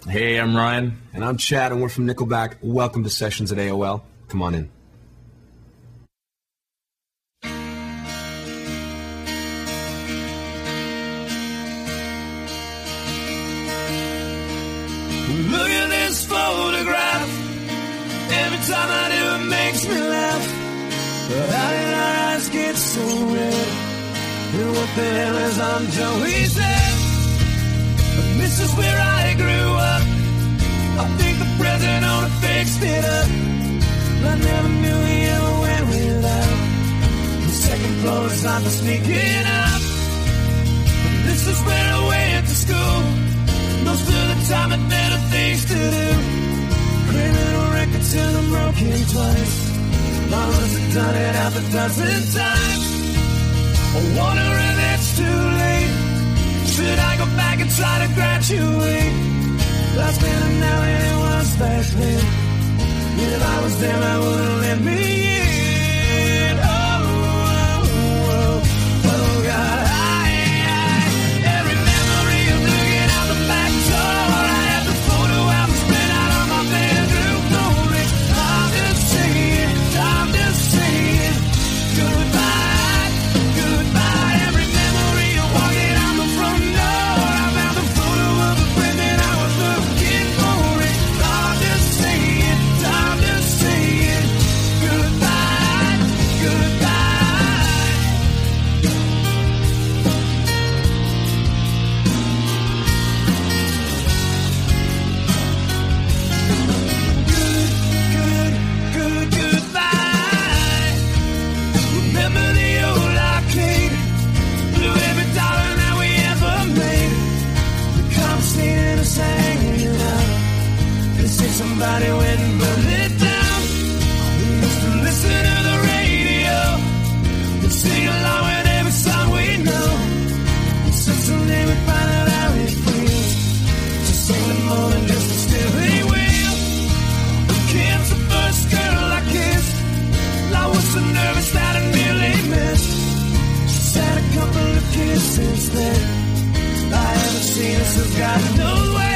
Hey, I'm Ryan. And I'm Chad, and we're from Nickelback. Welcome to Sessions at AOL. Come on in. Look at this photograph. Every time I do, it makes me laugh. How did our eyes get so red? And what the hell is on Joey's head? But this is where I grew up. I think the president only fixed it up. I never knew he ever went without. The second floor is not for sneaking up. But this is where I went to school. Most of the time I had better things to do. Criminal record till I'm broken twice. Mamas have done it half a dozen times. I wonder if it's too late. Should I go back and try to graduate? Life's better now than it was back then. If I was them, I wouldn't let me in. Oh, oh, oh, oh, God. Every memory of looking out the back door. I have the photo album spread out on my bedroom floor. I'm just saying goodbye, goodbye. Every memory of walking out the front door. I found the photo of a friend that I was looking for. I'm just saying goodbye, goodbye. Goodbye. Remember the old arcade? Blew every dollar that we ever made. The cops seeing us hanging out. They say somebody went and burned it down. We used to listen to the radio and sing along with every song we know. And so someday we find out how it feels to sing them more than just a steering wheel. Kim's the first girl I kissed. I was so nervous that I nearly missed. She's had a couple of kids since then. I haven't seen her since God knows when.